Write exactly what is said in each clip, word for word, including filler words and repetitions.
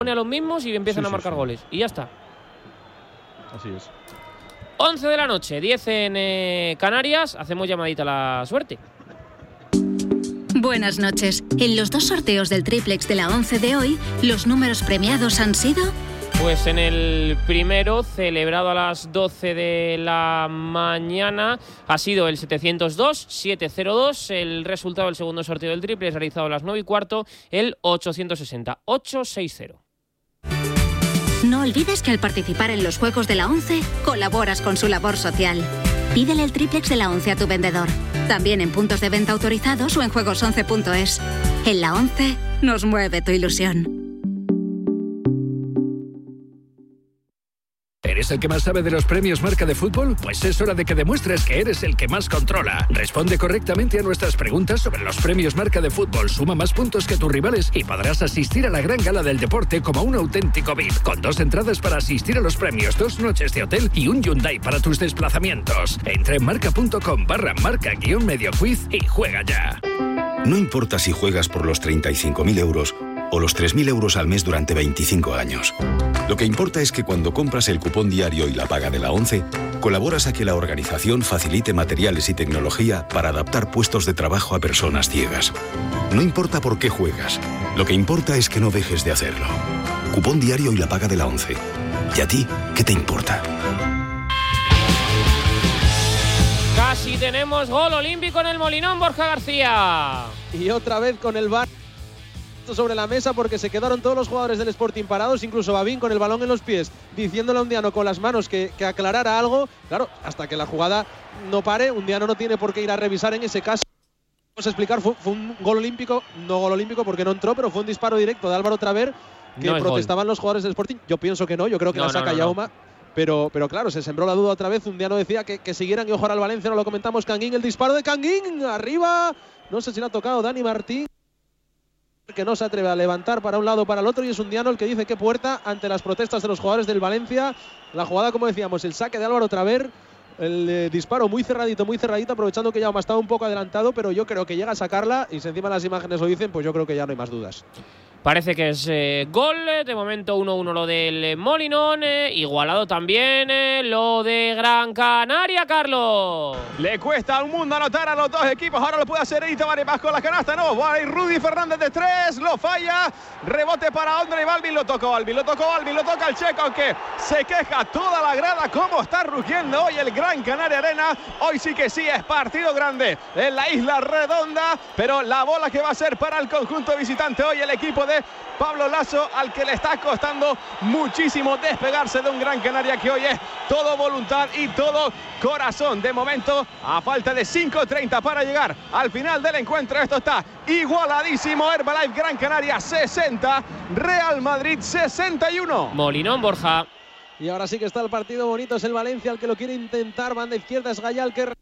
a los mismos y empiezan sí, a marcar sí, sí. goles. Y ya está. Así es. once de la noche, diez en eh, Canarias. Hacemos llamadita a la suerte. Buenas noches. En los dos sorteos del triplex de la once de hoy, los números premiados han sido... Pues en el primero, celebrado a las doce de la mañana, ha sido el setecientos dos, setecientos dos. El resultado del segundo sorteo del triplex, realizado a las nueve y cuarto, el ochocientos sesenta, ochocientos sesenta. No olvides que al participar en los Juegos de la once, colaboras con su labor social. Pídele el triplex de la once a tu vendedor. También en puntos de venta autorizados o en juegos once punto es. En la once nos mueve tu ilusión. ¿Eres el que más sabe de los premios Marca de Fútbol? Pues es hora de que demuestres que eres el que más controla. Responde correctamente a nuestras preguntas sobre los premios Marca de Fútbol. Suma más puntos que tus rivales y podrás asistir a la gran gala del deporte como un auténtico V I P. Con dos entradas para asistir a los premios, dos noches de hotel y un Hyundai para tus desplazamientos. Entra en marca.com barra marca guión medio quiz y juega ya. No importa si juegas por los treinta y cinco mil euros o los tres mil euros al mes durante veinticinco años. Lo que importa es que cuando compras el cupón diario y la paga de la once, colaboras a que la organización facilite materiales y tecnología para adaptar puestos de trabajo a personas ciegas. No importa por qué juegas, lo que importa es que no dejes de hacerlo. Cupón diario y la paga de la once. ¿Y a ti qué te importa? Casi tenemos gol olímpico en el Molinón, Borja García. Y otra vez con el V A R sobre la mesa porque se quedaron todos los jugadores del Sporting parados, incluso Babín con el balón en los pies, diciéndole a Undiano con las manos que, que aclarara algo. Claro, hasta que la jugada no pare, Undiano no tiene por qué ir a revisar en ese caso. Vamos a explicar, fue, fue un gol olímpico, no gol olímpico porque no entró, pero fue un disparo directo de Álvaro Traver que no protestaban los jugadores del Sporting. Yo pienso que no, yo creo que no, la saca no, no, Yauma. no. Pero, pero claro, se sembró la duda otra vez. Undiano decía que, que siguieran y ojo al Valencia, no lo comentamos. Canguín, el disparo de Canguín, arriba. No sé si le ha tocado Dani Martín, que no se atreve a levantar para un lado o para el otro, y es Undiano el que dice que puerta ante las protestas de los jugadores del Valencia. La jugada, como decíamos, el saque de Álvaro Traver, el eh, disparo muy cerradito, muy cerradito, aprovechando que ya estaba un poco adelantado, pero yo creo que llega a sacarla, y si encima las imágenes lo dicen, pues yo creo que ya no hay más dudas. Parece que es eh, gol, de momento uno uno lo del Molinón, eh, igualado también eh, lo de Gran Canaria, Carlos. Le cuesta un mundo anotar a los dos equipos, ahora lo puede hacer Eita Varepas con la canasta, no, va a ir Rudy Fernández de tres, lo falla, rebote para André Balvin, lo tocó Balvin, lo tocó Balvin, lo toca el checo, aunque se queja toda la grada, cómo está rugiendo hoy el Gran Canaria Arena, hoy sí que sí es partido grande en la Isla Redonda, pero la bola que va a ser para el conjunto visitante hoy el equipo de Pablo Lasso, al que le está costando muchísimo despegarse de un Gran Canaria que hoy es todo voluntad y todo corazón. De momento, a falta de cinco treinta para llegar al final del encuentro, esto está igualadísimo. Herbalife Gran Canaria sesenta, Real Madrid sesenta y uno. Molinón, Borja. Y ahora sí que está el partido bonito, es el Valencia el que lo quiere intentar, banda izquierda es Gallal que...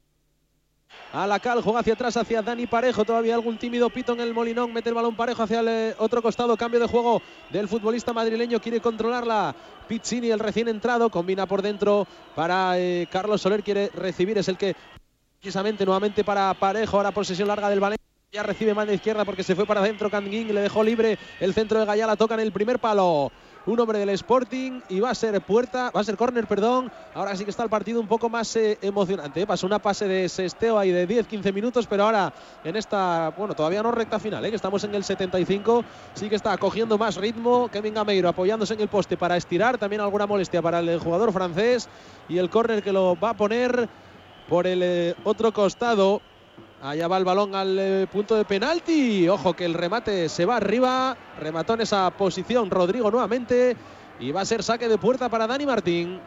A la cal, juega hacia atrás, hacia Dani Parejo. Todavía algún tímido pito en el Molinón. Mete el balón Parejo hacia el eh, otro costado. Cambio de juego del futbolista madrileño. Quiere controlarla Pizzini, el recién entrado. Combina por dentro para eh, Carlos Soler. Quiere recibir, es el que precisamente nuevamente para Parejo. Ahora posesión larga del Valencia. Ya recibe mano izquierda porque se fue para adentro Canguín. Le dejó libre el centro de Gallala. Toca en el primer palo un hombre del Sporting y va a ser puerta, va a ser córner, perdón. Ahora sí que está el partido un poco más eh, emocionante. ¿eh? Pasó una pase de Sesteo ahí de diez quince minutos, pero ahora en esta, bueno, todavía no recta final, ¿eh? que estamos en el setenta y cinco, sí que está cogiendo más ritmo. Kevin Gameiro apoyándose en el poste para estirar, también alguna molestia para el jugador francés, y el córner que lo va a poner por el eh, otro costado. Allá va el balón al eh, punto de penalti. Ojo que el remate se va arriba. Remató en esa posición Rodrigo nuevamente. Y va a ser saque de puerta para Dani Martín.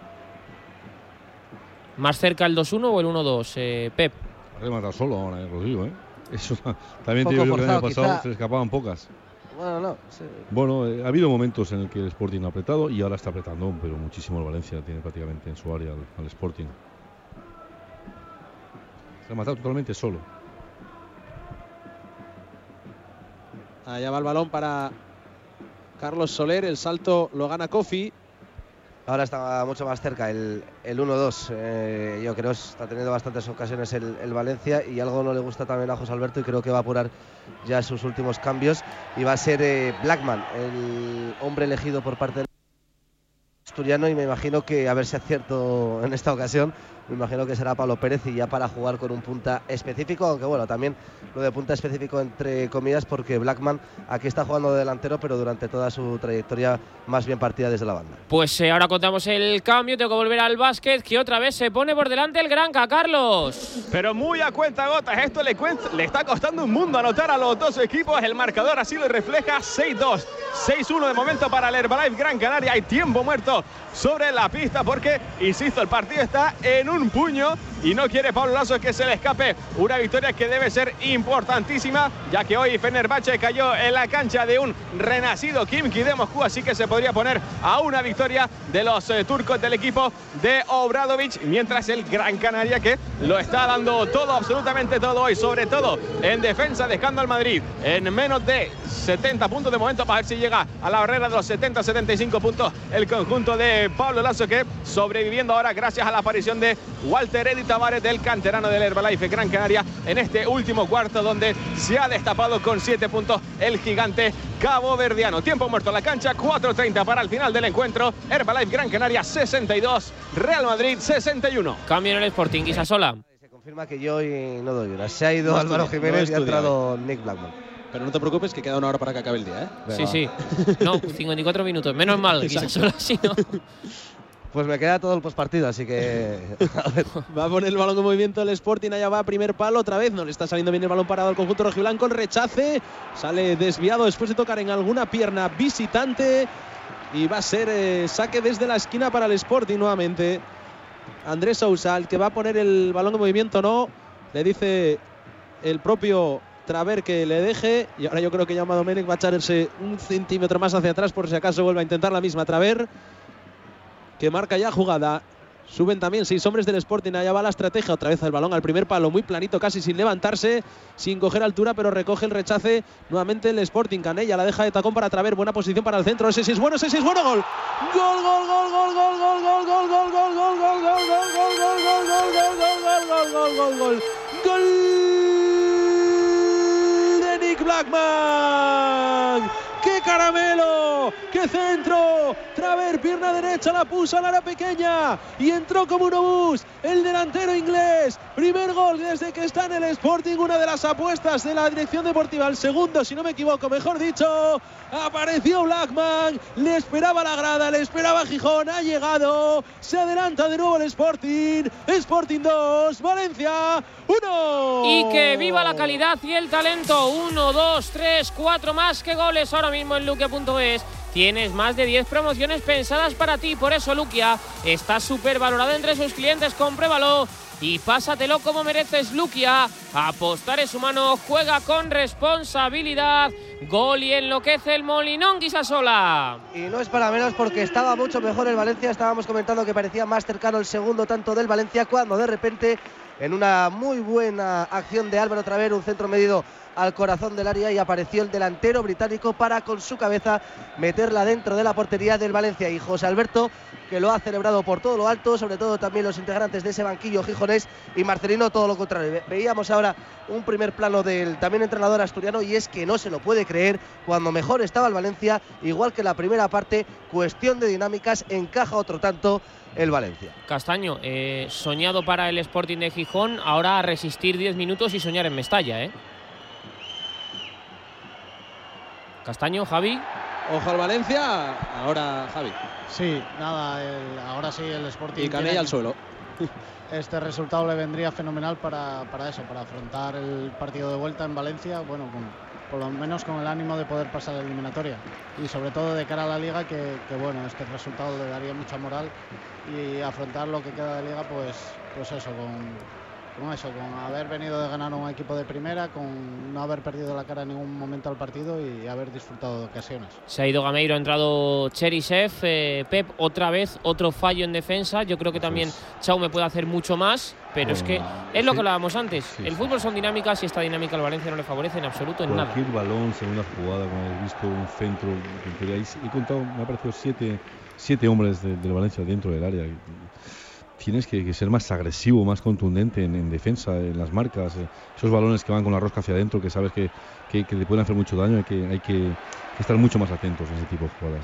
¿Más cerca el dos uno o el uno dos, eh, Pep? Remata solo ahora, eh, Rodrigo, ¿eh? Eso también te digo yo que el año pasado quizá se le escapaban pocas. Bueno, no. Sí. Bueno, eh, ha habido momentos en el que el Sporting ha apretado y ahora está apretando, pero muchísimo el Valencia tiene prácticamente en su área al, al Sporting. Se ha matado totalmente solo. Allá va el balón para Carlos Soler. El salto lo gana Kofi. Ahora está mucho más cerca el, el uno dos. Eh, yo creo que está teniendo bastantes ocasiones el, el Valencia y algo no le gusta también a José Alberto y creo que va a apurar ya sus últimos cambios y va a ser eh, Blackman, el hombre elegido por parte del asturiano, y me imagino que, a ver si acierto en esta ocasión, me imagino que será Pablo Pérez y ya para jugar con un punta específico, aunque bueno, también lo de punta específico entre comillas porque Blackman aquí está jugando de delantero, pero durante toda su trayectoria más bien partida desde la banda. Pues eh, ahora contamos el cambio, tengo que volver al básquet, que otra vez se pone por delante el Granca, Carlos. Pero muy a cuenta gotas, esto le, cuenta, le está costando un mundo anotar a los dos equipos, el marcador así lo refleja, seis dos, seis uno de momento para el Herbalife Gran Canaria, hay tiempo muerto sobre la pista porque, insisto, el partido está en un puño y no quiere Pablo Lasso que se le escape una victoria que debe ser importantísima, ya que hoy Fenerbahce cayó en la cancha de un renacido Khimki de Moscú, así que se podría poner a una victoria de los eh, turcos del equipo de Obradovic, mientras el Gran Canaria, que lo está dando todo, absolutamente todo hoy, sobre todo en defensa, dejando al Madrid en menos de setenta puntos de momento, para ver si llega a la barrera de los setenta setenta y cinco puntos el conjunto de Pablo Lasso, que sobreviviendo ahora gracias a la aparición de Walter Eddy Tavares, del canterano del Herbalife Gran Canaria, en este último cuarto donde se ha destapado con siete puntos el gigante caboverdiano. Tiempo muerto en la cancha, cuatro treinta para el final del encuentro. Herbalife Gran Canaria sesenta y dos, Real Madrid sesenta y uno. Cambio en el Sporting, Guisasola. Se confirma que yo hoy no doy una. Se ha ido no Álvaro estudia, Jiménez no y ha entrado Nick Blackman. Pero no te preocupes que queda una hora para que acabe el día, ¿eh? Venga. Sí, sí. No, cincuenta y cuatro minutos. Menos mal, Guisasola, si no. Pues me queda todo el postpartido, así que a ver. Va a poner el balón en movimiento el Sporting, allá va, primer palo otra vez, no le está saliendo bien el balón parado al conjunto rojiblanco, el rechace, sale desviado después de tocar en alguna pierna visitante y va a ser eh, saque desde la esquina para el Sporting nuevamente. Andrés Sousa, el que va a poner el balón en movimiento, no, le dice el propio Traver que le deje, y ahora yo creo que Jaume Domènech va a echarse un centímetro más hacia atrás por si acaso vuelve a intentar la misma Traver, que marca ya jugada. Suben también seis hombres del Sporting, allá va la estrategia, otra vez el balón al primer palo, muy planito, casi sin levantarse, sin coger altura, pero recoge el rechace nuevamente el Sporting. Canella la deja de tacón para Traver, buena posición para el centro, ese sí es bueno, ese sí es bueno, gol. Gol, gol, gol, gol, gol, gol, gol, gol, gol, gol, gol, gol, gol, gol, gol, gol, gol, gol, gol, gol de Nick Blackman. ¡Qué caramelo! ¡Qué centro! Traver, pierna derecha, la puso al área pequeña y entró como un obús el delantero inglés. Primer gol desde que está en el Sporting, una de las apuestas de la dirección deportiva. El segundo, si no me equivoco, mejor dicho. Apareció Blackman, le esperaba la grada, le esperaba Gijón, ha llegado. Se adelanta de nuevo el Sporting. Sporting dos, Valencia uno. Y que viva la calidad y el talento. uno, dos, tres, cuatro más que goles ahora mismo en Luquia punto es. Tienes más de diez promociones pensadas para ti, por eso Luquia está súper valorado entre sus clientes. Compruébalo y pásatelo como mereces. Luquia, apostar es humano, juega con responsabilidad. Gol y enloquece el Molinón, Guisasola. Y no es para menos porque estaba mucho mejor el Valencia. Estábamos comentando que parecía más cercano el segundo tanto del Valencia, cuando de repente, en una muy buena acción de Álvaro Traver, un centro medido al corazón del área, y apareció el delantero británico para con su cabeza meterla dentro de la portería del Valencia. Y José Alberto, que lo ha celebrado por todo lo alto, sobre todo también los integrantes de ese banquillo gijonés, y Marcelino todo lo contrario. Veíamos ahora un primer plano del también entrenador asturiano, y es que no se lo puede creer, cuando mejor estaba el Valencia, igual que en la primera parte, cuestión de dinámicas, encaja otro tanto el Valencia. Castaño, eh, soñado para el Sporting de Gijón, ahora a resistir diez minutos y soñar en Mestalla, ¿eh? Castaño, Javi. Ojo al Valencia, ahora Javi. Sí, nada, el, ahora sí el Sporting. Y Canella al suelo. Este resultado le vendría fenomenal para, para eso, para afrontar el partido de vuelta en Valencia, bueno, con, por lo menos con el ánimo de poder pasar la eliminatoria. Y sobre todo de cara a la Liga, que, que bueno, este resultado le daría mucha moral, y afrontar lo que queda de Liga, pues, pues eso, con, con eso, con haber venido de ganar un equipo de primera, con no haber perdido la cara en ningún momento al partido y haber disfrutado de ocasiones. Se ha ido Gameiro, ha entrado Cherisev, eh, Pep, otra vez otro fallo en defensa. Yo creo que también Chaume puede hacer mucho más, pero es que es lo que hablábamos antes. Sí, el fútbol son dinámicas y esta dinámica al Valencia no le favorece en absoluto en nada. Cualquier balón, segunda jugada, como habéis visto, un centro, he contado, me ha parecido siete, siete hombres de, del Valencia dentro del área. Tienes que, que ser más agresivo, más contundente en, en defensa, en las marcas, eh, esos balones que van con la rosca hacia adentro, que sabes que, que, que te pueden hacer mucho daño, hay que, hay que estar mucho más atentos a ese tipo de jugadas.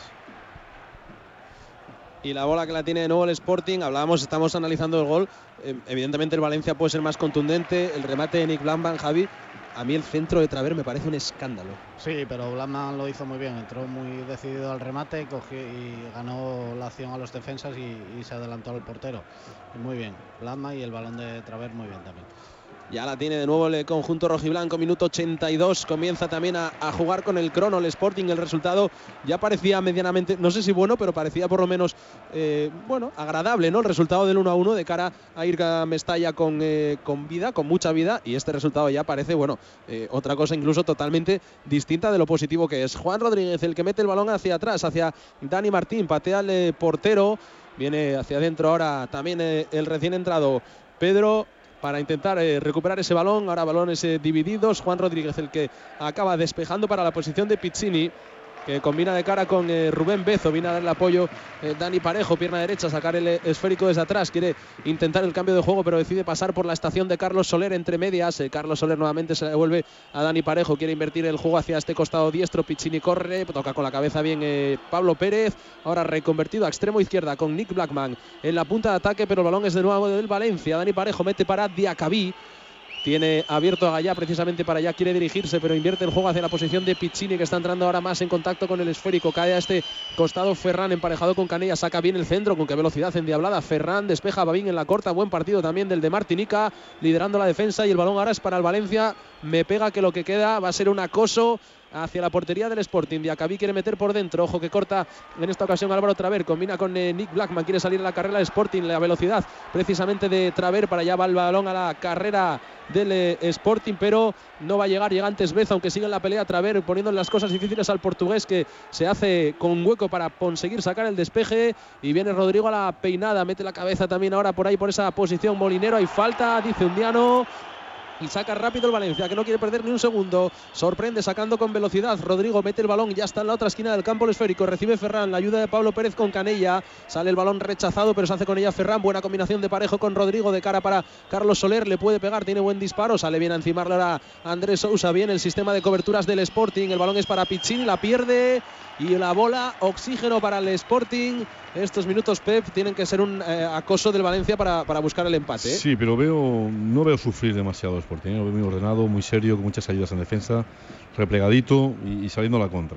Y la bola que la tiene de nuevo el Sporting, hablábamos, estamos analizando el gol, eh, evidentemente el Valencia puede ser más contundente, el remate de Nick Blackman, Javi, a mí el centro de Traver me parece un escándalo. Sí, pero Blackman lo hizo muy bien, entró muy decidido al remate, cogió y ganó la acción a los defensas y, y se adelantó al portero. Muy bien, Blackman y el balón de Traver muy bien también. Ya la tiene de nuevo el conjunto rojiblanco, minuto ochenta y dos, comienza también a, a jugar con el crono el Sporting, el resultado ya parecía medianamente, no sé si bueno, pero parecía por lo menos, eh, bueno, agradable, ¿no? El resultado del uno a uno de cara a ir a Mestalla con, eh, con vida, con mucha vida, y este resultado ya parece, bueno, eh, otra cosa incluso totalmente distinta de lo positivo que es. Juan Rodríguez, el que mete el balón hacia atrás, hacia Dani Martín, patea al eh, portero, viene hacia adentro ahora también eh, el recién entrado Pedro, para intentar eh, recuperar ese balón, ahora balones eh, divididos, Juan Rodríguez el que acaba despejando para la posición de Piccini, que combina de cara con eh, Rubén Bezo, viene a dar el apoyo eh, Dani Parejo, pierna derecha, sacar el eh, esférico desde atrás, quiere intentar el cambio de juego, pero decide pasar por la estación de Carlos Soler entre medias, eh, Carlos Soler nuevamente se devuelve a Dani Parejo, quiere invertir el juego hacia este costado diestro, Piccini corre, toca con la cabeza bien eh, Pablo Pérez, ahora reconvertido a extremo izquierda con Nick Blackman en la punta de ataque, pero el balón es de nuevo del Valencia, Dani Parejo mete para Diacabí, tiene abierto a Gallá precisamente para allá, quiere dirigirse, pero invierte el juego hacia la posición de Piccini, que está entrando ahora más en contacto con el esférico. Cae a este costado Ferran, emparejado con Canella, saca bien el centro, con qué velocidad endiablada. Ferran despeja, va bien en la corta, buen partido también del de Martinica, liderando la defensa, y el balón ahora es para el Valencia. Me pega que lo que queda va a ser un acoso hacia la portería del Sporting. Diacabí quiere meter por dentro, ojo que corta en esta ocasión Álvaro Traver, combina con eh, Nick Blackman, quiere salir a la carrera del Sporting, la velocidad precisamente de Traver, para allá va el balón a la carrera del eh, Sporting, pero no va a llegar, llega antes Beza, aunque sigue en la pelea Traver, poniendo las cosas difíciles al portugués, que se hace con hueco para conseguir sacar el despeje, y viene Rodrigo a la peinada, mete la cabeza también ahora por ahí, por esa posición Molinero, hay falta, dice Undiano, y saca rápido el Valencia, que no quiere perder ni un segundo, sorprende sacando con velocidad, Rodrigo mete el balón, ya está en la otra esquina del campo el esférico, recibe Ferran, la ayuda de Pablo Pérez con Canella, sale el balón rechazado, pero se hace con ella Ferran, buena combinación de Parejo con Rodrigo, de cara para Carlos Soler, le puede pegar, tiene buen disparo, sale bien a encimarle ahora Andrés Sousa, bien el sistema de coberturas del Sporting, el balón es para Piccini, la pierde, y la bola, oxígeno para el Sporting. Estos minutos, Pep, tienen que ser un eh, acoso del Valencia para, para buscar el empate, ¿eh? Sí, pero veo no veo sufrir demasiado el Sporting, ¿eh? Lo veo muy ordenado, muy serio, con muchas ayudas en defensa, replegadito y, y saliendo a la contra.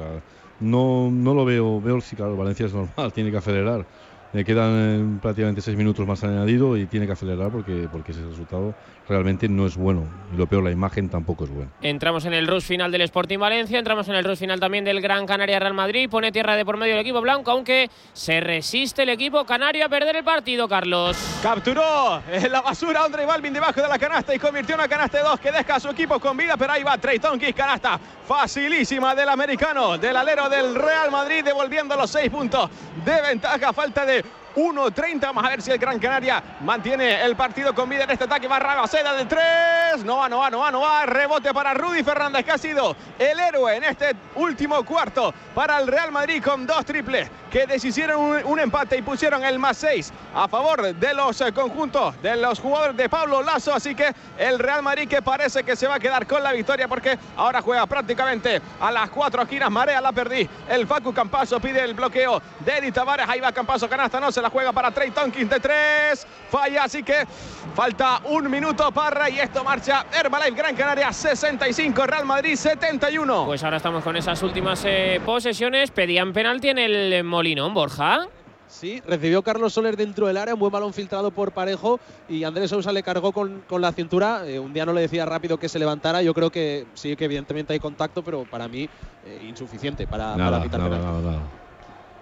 No, no lo veo, veo sí, claro, Valencia es normal, tiene que acelerar. Le quedan eh, prácticamente seis minutos más al añadido y tiene que acelerar porque, porque ese resultado realmente no es bueno. Y lo peor, la imagen tampoco es buena. Entramos en el rush final del Sporting Valencia, entramos en el rush final también del Gran Canaria Real Madrid. Pone tierra de por medio el equipo blanco, aunque se resiste el equipo canario a perder el partido, Carlos. Capturó en la basura André Balvin debajo de la canasta y convirtió una canasta de dos que deja a su equipo con vida, pero ahí va Trey Tonkis, canasta facilísima del americano, del alero del Real Madrid, devolviendo los seis puntos de ventaja, falta de uno treinta, vamos a ver si el Gran Canaria mantiene el partido con vida en este ataque. Va Rabaseda de tres, no va, no va, no va, no va, rebote para Rudy Fernández, que ha sido el héroe en este último cuarto para el Real Madrid, con dos triples que deshicieron un, un empate y pusieron el más seis a favor de los eh, conjuntos de los jugadores de Pablo Lasso, así que el Real Madrid, que parece que se va a quedar con la victoria, porque ahora juega prácticamente a las cuatro esquinas. Marea la perdí, el Facu Campazo pide el bloqueo de Eddie Tavares, ahí va Campazo, canasta, no se la juega para Trey Tonkins de tres, falla, así que falta un minuto para, y esto marcha Herbalife Gran Canaria sesenta y cinco, Real Madrid setenta y uno. Pues ahora estamos con esas últimas eh, posesiones. Pedían penalti en el Molinón, Borja. Sí, recibió Carlos Soler dentro del área, un buen balón filtrado por Parejo, y Andrés Sousa le cargó con, con la cintura. Eh, un día no le decía rápido que se levantara. Yo creo que sí, que evidentemente hay contacto, pero para mí eh, insuficiente para, nada, para pitar nada, penalti. Nada, nada.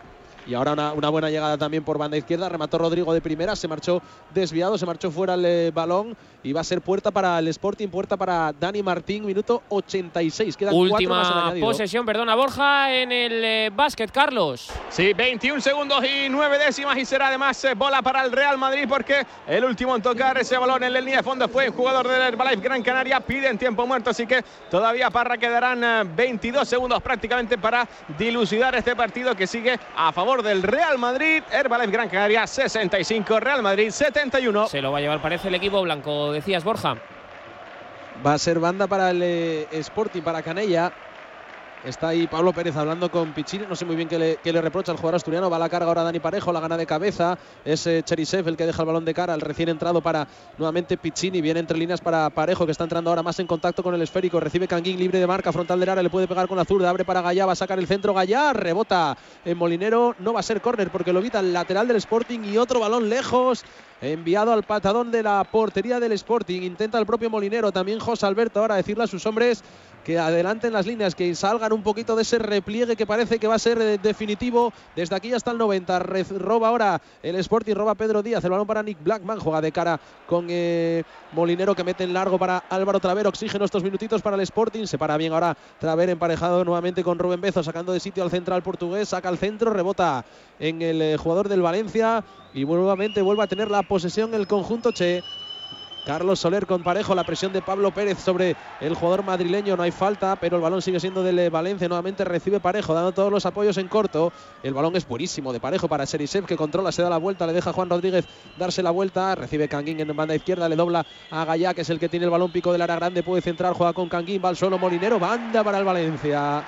Y ahora una, una buena llegada también por banda izquierda. Remató Rodrigo de primera, se marchó desviado, se marchó fuera el eh, balón. Y va a ser puerta para el Sporting, puerta para Dani Martín, minuto ochenta y seis. Quedan última posesión, perdona Borja, en el eh, básquet, Carlos. Sí, veintiún segundos y nueve décimas y será además eh, bola para el Real Madrid porque el último en tocar ese balón en la línea de fondo fue el jugador del Herbalife Gran Canaria. Piden tiempo muerto, así que todavía Parra quedarán eh, veintidós segundos prácticamente para dilucidar este partido que sigue a favor del Real Madrid. Herbalife Gran Canaria sesenta y cinco, Real Madrid setenta y uno. Se lo va a llevar, parece, el equipo blanco, decías, Borja. Va a ser banda para el eh, Sporting, para Canella. Está ahí Pablo Pérez hablando con Piccini. No sé muy bien qué le, qué le reprocha al jugador asturiano. Va a la carga ahora Dani Parejo, la gana de cabeza. Es eh, Cherisev el que deja el balón de cara al recién entrado para nuevamente Piccini. Viene entre líneas para Parejo, que está entrando ahora más en contacto con el esférico. Recibe Canguín libre de marca, frontal del área. Le puede pegar con la zurda. Abre para Gallá, va a sacar el centro. Gallá rebota en Molinero. No va a ser córner porque lo evita el lateral del Sporting. Y otro balón lejos, enviado al patadón de la portería del Sporting. Intenta el propio Molinero, también José Alberto, ahora decirle a sus hombres que adelanten las líneas, que salgan un poquito de ese repliegue que parece que va a ser eh, definitivo. Desde aquí hasta el noventa. Re roba ahora el Sporting, roba Pedro Díaz. El balón para Nick Blackman. Juega de cara con eh, Molinero, que mete en largo para Álvaro Traver. Oxígeno estos minutitos para el Sporting. Se para bien ahora Traver, emparejado nuevamente con Rubén Bezo, sacando de sitio al central portugués. Saca el centro, rebota en el eh, jugador del Valencia. Y nuevamente vuelve a tener la posesión el conjunto Che. Carlos Soler con Parejo, la presión de Pablo Pérez sobre el jugador madrileño, no hay falta, pero el balón sigue siendo del Valencia. Nuevamente recibe Parejo, dando todos los apoyos en corto. El balón es buenísimo de Parejo para Cherisev, que controla, se da la vuelta, le deja a Juan Rodríguez darse la vuelta. Recibe Canguín en banda izquierda, le dobla a Gallá, que es el que tiene el balón, pico del área grande, puede centrar, juega con Canguín, va al suelo Molinero, banda para el Valencia.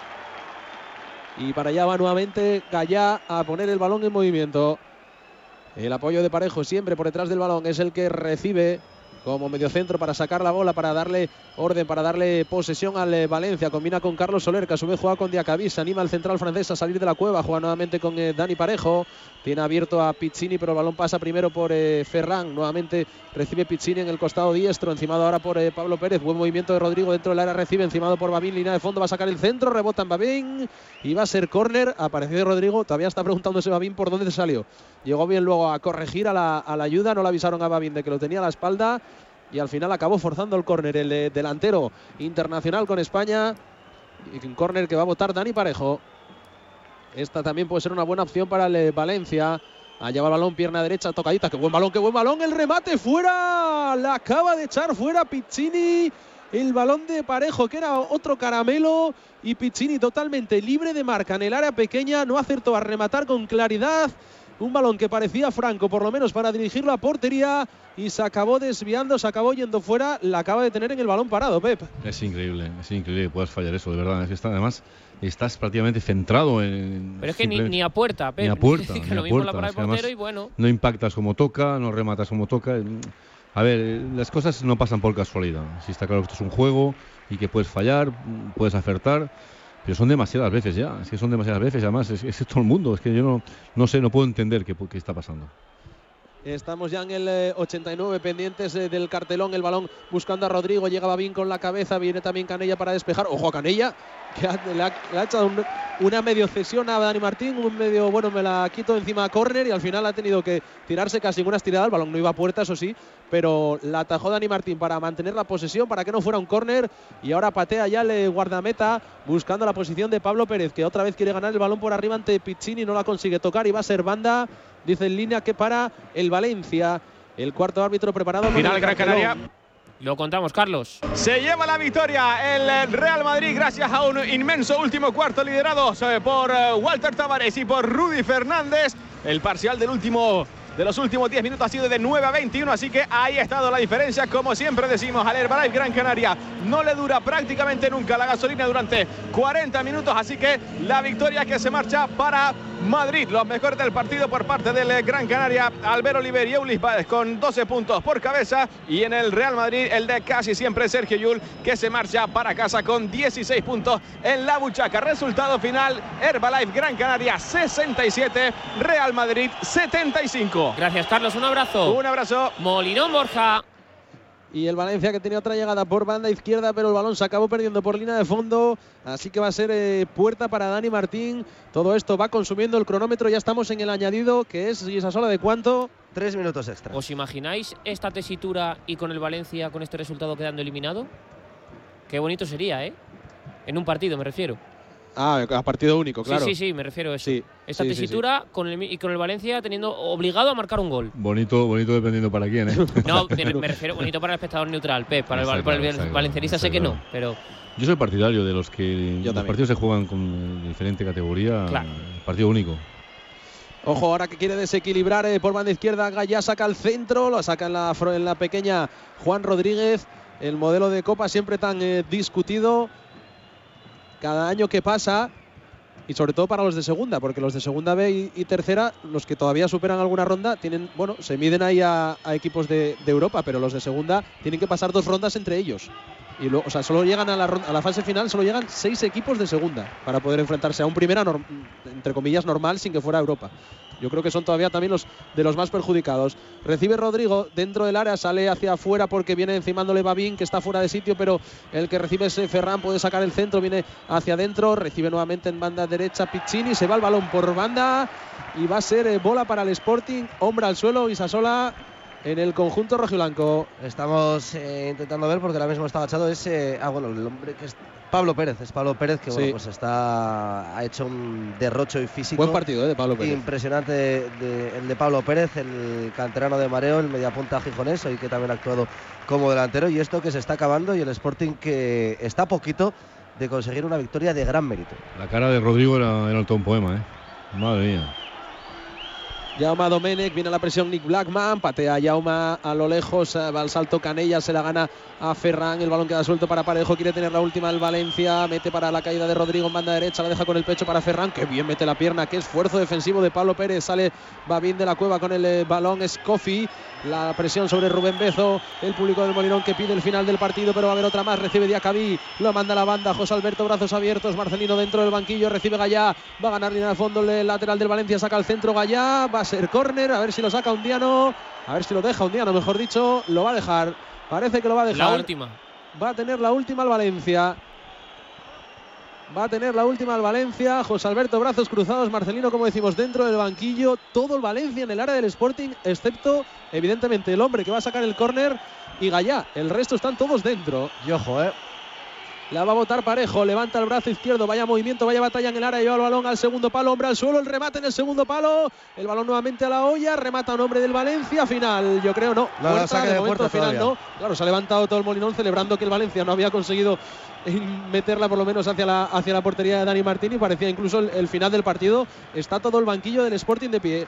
Y para allá va nuevamente Gallá a poner el balón en movimiento. El apoyo de Parejo siempre por detrás del balón, es el que recibe como mediocentro para sacar la bola, para darle orden, para darle posesión al Valencia. Combina con Carlos Soler, que a su vez juega con Diacabí. Se anima el central francés a salir de la cueva. Juega nuevamente con eh, Dani Parejo. Tiene abierto a Piccini, pero el balón pasa primero por eh, Ferran. Nuevamente recibe Piccini en el costado diestro, encimado ahora por eh, Pablo Pérez. Buen movimiento de Rodrigo dentro del área, recibe encimado por Babín. Línea de fondo, va a sacar el centro, rebota en Babín y va a ser córner. Apareció Rodrigo, todavía está preguntándose Babín por dónde se salió. Llegó bien luego a corregir a la, a la ayuda, no le avisaron a Babín de que lo tenía a la espalda. Y al final acabó forzando el córner el eh, delantero internacional con España. Y un córner que va a botar Dani Parejo. Esta también puede ser una buena opción para el eh, Valencia. Allá va el balón, pierna derecha, tocadita. ¡Qué buen balón, qué buen balón! El remate fuera. La acaba de echar fuera Piccini. El balón de Parejo, que era otro caramelo. Y Piccini totalmente libre de marca en el área pequeña. No acertó a rematar con claridad. Un balón que parecía franco, por lo menos para dirigirlo a portería, y se acabó desviando, se acabó yendo fuera. La acaba de tener en el balón parado, Pep. Es increíble, es increíble que puedas fallar eso, de verdad. Es que está, además, estás prácticamente centrado en... Pero es que ni, ni a puerta, Pep. Ni a puerta, que ni lo a mismo puerta. la para el Es que portero y bueno. No impactas como toca, no rematas como toca. A ver, las cosas no pasan por casualidad. Si está claro que esto es un juego y que puedes fallar, puedes acertar. Pero son demasiadas veces ya, es que son demasiadas veces, además, es, es todo el mundo, es que yo no, no sé, no puedo entender qué, qué está pasando. Estamos ya en el eh, ochenta y nueve, pendientes eh, del cartelón, el balón buscando a Rodrigo, llegaba bien con la cabeza, viene también Canella para despejar. ¡Ojo a Canella! Que ha, le, ha, le ha echado un, una medio cesión a Dani Martín, un medio, bueno, me la quito encima a córner y al final ha tenido que tirarse casi en una estirada. El balón no iba a puerta, eso sí, pero la atajó Dani Martín para mantener la posesión, para que no fuera un córner, y ahora patea ya el guardameta buscando la posición de Pablo Pérez, que otra vez quiere ganar el balón por arriba ante Piccini, no la consigue tocar y va a ser banda, dice en línea que para el Valencia. El cuarto árbitro preparado. Final Gran Canaria. Lo contamos, Carlos. Se lleva la victoria el Real Madrid gracias a un inmenso último cuarto liderado por Walter Tavares y por Rudy Fernández. El parcial del último de los últimos diez minutos ha sido de nueve a veintiuno, así que ahí ha estado la diferencia. Como siempre decimos, al Herbalife Gran Canaria no le dura prácticamente nunca la gasolina durante cuarenta minutos, así que la victoria que se marcha para Madrid. Los mejores del partido por parte del Gran Canaria, Albert Oliver y Eulis Báez con doce puntos por cabeza, y en el Real Madrid el de casi siempre Sergio Llull, que se marcha para casa con dieciséis puntos en la buchaca. Resultado final, Herbalife Gran Canaria sesenta y siete, Real Madrid setenta y cinco. Gracias, Carlos, un abrazo. Un abrazo. Molinón, Borja. y el Valencia que tenía otra llegada por banda izquierda, pero el balón se acabó perdiendo por línea de fondo, así que va a ser eh, puerta para Dani Martín. Todo esto va consumiendo el cronómetro, ya estamos en el añadido, que es esa sola de cuánto. Tres minutos extra. ¿Os imagináis esta tesitura y con el Valencia con este resultado quedando eliminado? Qué bonito sería, ¿eh? En un partido me refiero. Ah, a partido único, claro. Sí, sí, sí, me refiero a eso. Sí, Esta sí, tesitura sí, sí. Con el, y con el Valencia teniendo obligado a marcar un gol. Bonito, bonito dependiendo para quién, ¿eh? No, me, me refiero bonito para el espectador neutral, Pep. Para Está el, para el claro, está valencianista claro, sé que está no, claro. pero… Yo soy partidario de los que Yo los también. partidos se juegan con diferente categoría, Claro. partido único. Ojo, ahora que quiere desequilibrar eh, por banda izquierda, Gallá saca al centro, lo saca en la, en la pequeña Juan Rodríguez. El modelo de Copa siempre tan eh, discutido cada año que pasa, y sobre todo para los de segunda, porque los de segunda B y, y tercera, los que todavía superan alguna ronda, tienen, bueno, se miden ahí a, a equipos de, de Europa, pero los de segunda tienen que pasar dos rondas entre ellos. Y luego, o sea, solo llegan a la, ronda, a la fase final, solo llegan seis equipos de segunda para poder enfrentarse a un primera, norm, entre comillas, normal, sin que fuera Europa. Yo creo que son todavía también los de los más perjudicados. Recibe Rodrigo dentro del área, sale hacia afuera porque viene encimándole Babín, que está fuera de sitio, pero el que recibe es Ferran, puede sacar el centro, viene hacia adentro, recibe nuevamente en banda derecha Piccini, se va el balón por banda y va a ser eh, bola para el Sporting, hombre al suelo, Isasola en el conjunto rojiblanco. Estamos eh, intentando ver porque ahora mismo está agachado ese… Ah, bueno, el hombre que es… Pablo Pérez, es Pablo Pérez que Sí. bueno, pues está, ha hecho un derrocho y físico. Buen partido eh, de Pablo Pérez. Impresionante de, de, el de Pablo Pérez, el canterano de Mareo, el mediapunta gijonés, hoy que también ha actuado como delantero. Y esto que se está acabando y el Sporting que está a poquito de conseguir una victoria de gran mérito. La cara de Rodrigo era, era todo un poema, ¿eh? Madre mía. Jaume Domenech, viene a la presión Nick Blackman, patea a Jaume a lo lejos, va al salto Canella, se la gana a Ferran, el balón queda suelto para Parejo, quiere tener la última el Valencia, mete para la caída de Rodrigo en banda derecha, la deja con el pecho para Ferran, que bien mete la pierna, qué esfuerzo defensivo de Pablo Pérez, sale Babín de la cueva con el eh, balón, es Kofi, la presión sobre Rubén Bezo, el público del Molinón que pide el final del partido, pero va a haber otra más, recibe Diacabí, lo manda a la banda, José Alberto, brazos abiertos, Marcelino dentro del banquillo, recibe Gallá, va a ganar línea de fondo el lateral del Valencia, saca el centro Gallá, va a ser córner, a ver si lo saca Undiano, a ver si lo deja Undiano, mejor dicho, lo va a dejar, parece que lo va a dejar. La última. Va a tener la última al Valencia. Va a tener la última al Valencia. José Alberto, brazos cruzados. Marcelino, como decimos, dentro del banquillo. Todo el Valencia en el área del Sporting, excepto, evidentemente, el hombre que va a sacar el córner y Gallá. El resto están todos dentro. Y ojo, eh. La va a botar Parejo, levanta el brazo izquierdo, vaya movimiento, vaya batalla en el área, lleva el balón al segundo palo, hombre al suelo, el remate en el segundo palo, el balón nuevamente a la olla, remata un hombre del Valencia, final, yo creo no, no, puerta, no saque de, de momento puerta final todavía. no, claro, se ha levantado todo el Molinón celebrando que el Valencia no había conseguido meterla por lo menos hacia la, hacia la portería de Dani Martín y parecía incluso el, el final del partido, está todo el banquillo del Sporting de pie.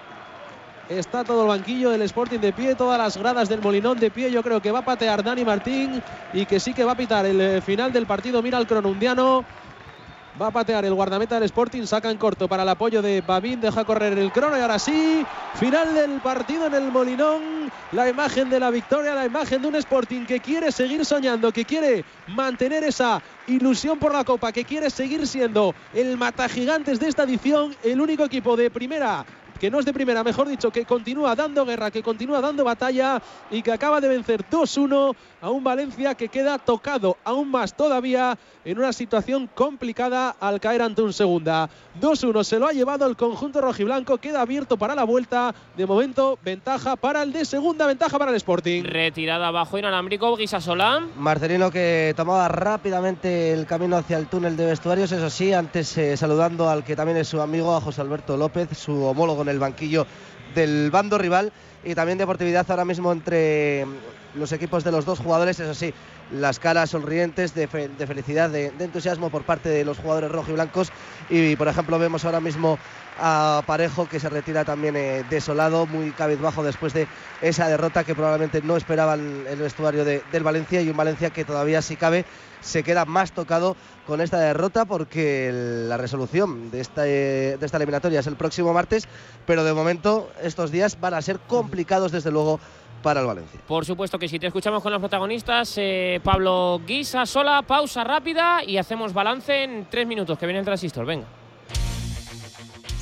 Está todo el banquillo del Sporting de pie, todas las gradas del Molinón de pie. Yo creo que va a patear Dani Martín y que sí que va a pitar el eh, final del partido. Mira el cronundiano. Va a patear el guardameta del Sporting, saca en corto para el apoyo de Babín, deja correr el crono y ahora sí, final del partido en el Molinón, la imagen de la victoria, la imagen de un Sporting que quiere seguir soñando, que quiere mantener esa ilusión por la Copa, que quiere seguir siendo el matagigantes de esta edición, el único equipo de primera, que no es de primera, mejor dicho, que continúa dando guerra, que continúa dando batalla y que acaba de vencer dos uno a un Valencia que queda tocado aún más todavía en una situación complicada al caer ante un segunda. dos uno se lo ha llevado el conjunto rojiblanco, queda abierto para la vuelta. De momento, ventaja para el de segunda, ventaja para el Sporting. Retirada abajo inalámbrico, Guisasola. Marcelino que tomaba rápidamente el camino hacia el túnel de vestuarios, eso sí, antes eh, saludando al que también es su amigo, a José Alberto López, su homólogo en el banquillo del bando rival, y también deportividad ahora mismo entre los equipos de los dos jugadores, eso sí, las caras sonrientes de, fe, de felicidad, de, de entusiasmo por parte de los jugadores rojiblancos. Y por ejemplo vemos ahora mismo a Parejo que se retira también eh, desolado, muy cabizbajo después de esa derrota que probablemente no esperaban el vestuario de, del Valencia, y un Valencia que todavía, si cabe, se queda más tocado con esta derrota, porque el, la resolución de esta, eh, de esta eliminatoria es el próximo martes, pero de momento estos días van a ser complicados desde luego para el Valencia. Por supuesto que sí, te escuchamos con los protagonistas, eh, Pablo Guisasola, pausa rápida y hacemos balance en tres minutos, que viene el transistor, venga.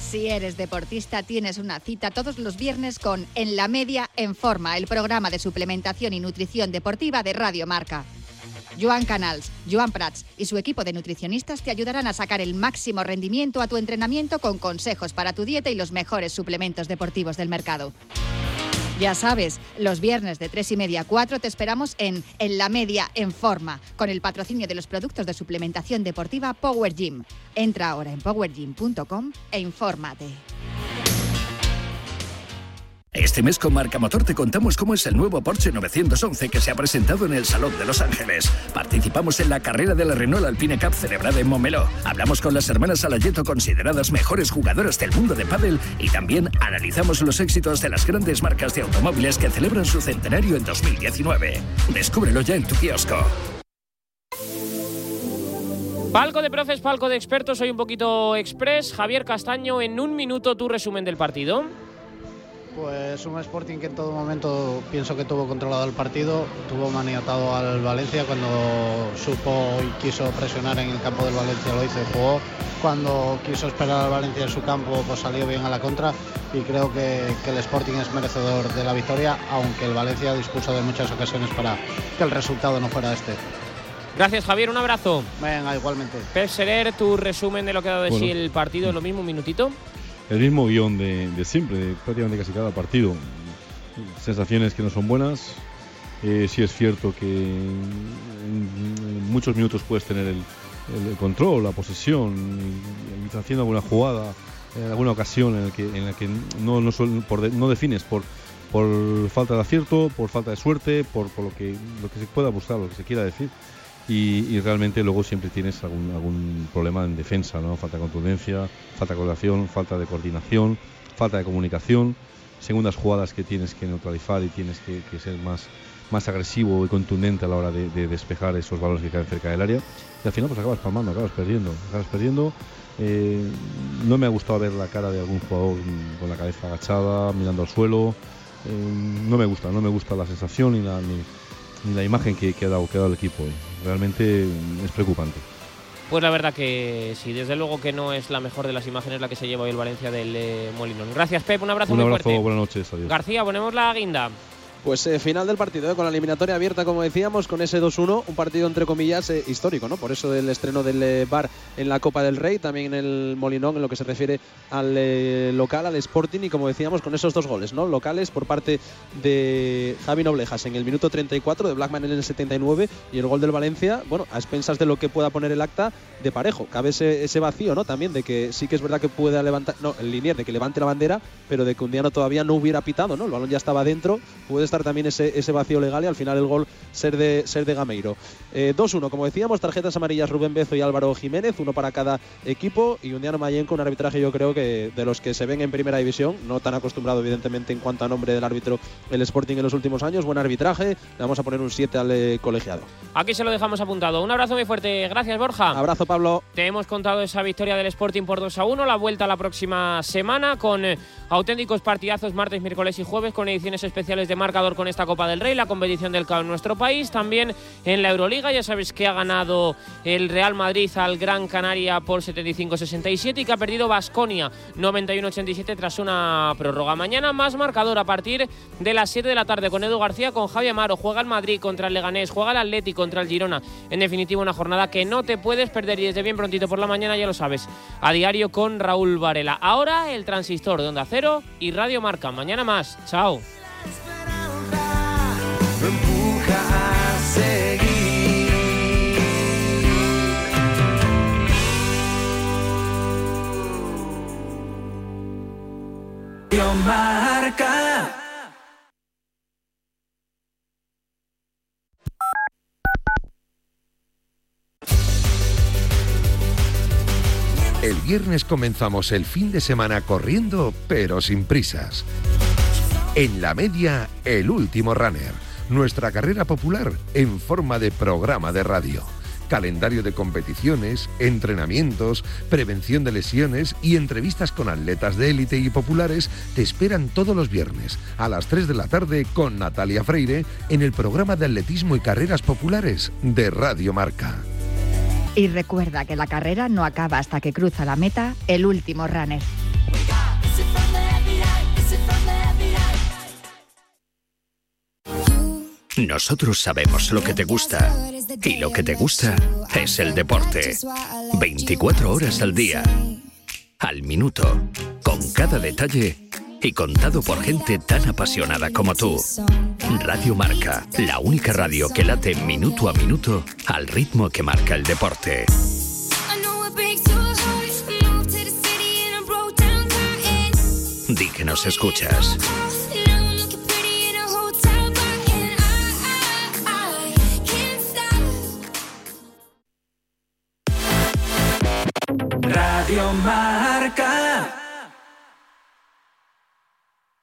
Si eres deportista, tienes una cita todos los viernes con En la Media en Forma, el programa de suplementación y nutrición deportiva de Radio Marca. Joan Canals, Joan Prats y su equipo de nutricionistas te ayudarán a sacar el máximo rendimiento a tu entrenamiento con consejos para tu dieta y los mejores suplementos deportivos del mercado. Ya sabes, los viernes de tres y media a cuatro te esperamos en En la Media en Forma, con el patrocinio de los productos de suplementación deportiva Power Gym. Entra ahora en power gym punto com e infórmate. Este mes con Marca Motor te contamos cómo es el nuevo Porsche novecientos once que se ha presentado en el Salón de Los Ángeles. Participamos en la carrera de la Renault Alpine Cup celebrada en Montmeló. Hablamos con las hermanas Alayeto, consideradas mejores jugadoras del mundo de pádel, y también analizamos los éxitos de las grandes marcas de automóviles que celebran su centenario en dos mil diecinueve. Descúbrelo ya en tu kiosco. Palco de profes, palco de expertos, soy un poquito express. Javier Castaño, en un minuto tu resumen del partido. Pues un Sporting que en todo momento pienso que tuvo controlado el partido, tuvo maniatado al Valencia cuando supo y quiso presionar en el campo del Valencia, lo hizo y jugó. Cuando quiso esperar al Valencia en su campo, pues salió bien a la contra, y creo que, que el Sporting es merecedor de la victoria, aunque el Valencia dispuso de muchas ocasiones para que el resultado no fuera este. Gracias, Javier, un abrazo. Venga, igualmente. Pep Serer, tu resumen de lo que ha dado de Bueno. sí el partido, lo mismo, un minutito. El mismo guión de, de siempre, de prácticamente casi cada partido. Sensaciones que no son buenas. Eh, sí es cierto que en, en muchos minutos puedes tener el, el control, la posesión, y, y haciendo alguna jugada, en alguna ocasión en la que, en la que no, no, suel, por de, no defines por, por falta de acierto, por falta de suerte, por, por lo, que, lo que se pueda buscar, lo que se quiera decir. Y, y realmente luego siempre tienes algún, algún problema en defensa, ¿no? Falta de contundencia, falta de coordinación, falta de coordinación, falta de comunicación, segundas jugadas que tienes que neutralizar y tienes que, que ser más, más agresivo y contundente a la hora de, de despejar esos balones que caen cerca del área, y al final pues acabas palmando, acabas perdiendo, acabas perdiendo. Eh, no me ha gustado ver la cara de algún jugador con la cabeza agachada, mirando al suelo. Eh, no me gusta, no me gusta la sensación ni la, ni, ni la imagen que, que, ha dado, que ha dado el equipo hoy. Realmente es preocupante. Pues la verdad que sí, desde luego que no es la mejor de las imágenes la que se lleva hoy el Valencia del eh, Molinón. Gracias, Pep, un abrazo un muy abrazo, fuerte. Buenas noches, adiós. García, ponemos la guinda. Pues eh, final del partido, eh, con la eliminatoria abierta, como decíamos, con ese dos uno, un partido entre comillas eh, histórico, ¿no? Por eso el estreno del eh, V A R en la Copa del Rey, también en el Molinón en lo que se refiere al eh, local, al Sporting, y como decíamos, con esos dos goles, ¿no? Locales por parte de Javi Noblejas en el minuto treinta y cuatro, de Blackman en el setenta y nueve, y el gol del Valencia, bueno, a expensas de lo que pueda poner el acta de Parejo. Cabe ese, ese vacío, ¿no? También de que sí que es verdad que pueda levantar, no, el Linier, de que levante la bandera, pero de que Undiano todavía no hubiera pitado, ¿no? El balón ya estaba dentro, puede estar también ese, ese vacío legal, y al final el gol ser de, ser de Gameiro. Eh, dos uno, como decíamos, tarjetas amarillas Rubén Bezo y Álvaro Jiménez, uno para cada equipo, y Undiano Mayenco, un arbitraje yo creo que de los que se ven en primera división, no tan acostumbrado evidentemente en cuanto a nombre del árbitro el Sporting en los últimos años. Buen arbitraje, le vamos a poner un siete al eh, colegiado. Aquí se lo dejamos apuntado. Un abrazo muy fuerte, gracias, Borja. Abrazo, Pablo. Te hemos contado esa victoria del Sporting por dos a uno, la vuelta la próxima semana con eh, auténticos partidazos martes, miércoles y jueves, con ediciones especiales de marcador con esta Copa del Rey, la competición del C A O en nuestro país, también en la Euroliga. Ya sabes que ha ganado el Real Madrid al Gran Canaria por setenta y cinco a sesenta y siete y que ha perdido Baskonia noventa y uno a ochenta y siete tras una prórroga. Mañana más marcador a partir de las siete de la tarde con Edu García, con Javi Amaro. Juega el Madrid contra el Leganés, juega el Atleti contra el Girona. En definitiva, una jornada que no te puedes perder, y desde bien prontito por la mañana, ya lo sabes, a diario con Raúl Varela. Ahora el transistor de Onda Cero y Radio Marca. Mañana más. Chao. Me empuja a seguir. Radio Marca. El viernes comenzamos el fin de semana corriendo, pero sin prisas. En la media, el último runner. Nuestra carrera popular en forma de programa de radio. Calendario de competiciones, entrenamientos, prevención de lesiones y entrevistas con atletas de élite y populares te esperan todos los viernes a las tres de la tarde con Natalia Freire en el programa de atletismo y carreras populares de Radio Marca. Y recuerda que la carrera no acaba hasta que cruza la meta el último runner. Nosotros sabemos lo que te gusta. Y lo que te gusta es el deporte. veinticuatro horas al día. Al minuto. Con cada detalle. Y contado por gente tan apasionada como tú. Radio Marca. La única radio que late minuto a minuto al ritmo que marca el deporte. Di que nos escuchas. Radio Marca.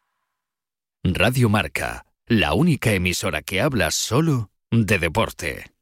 Radio Marca, la única emisora que habla solo de deporte.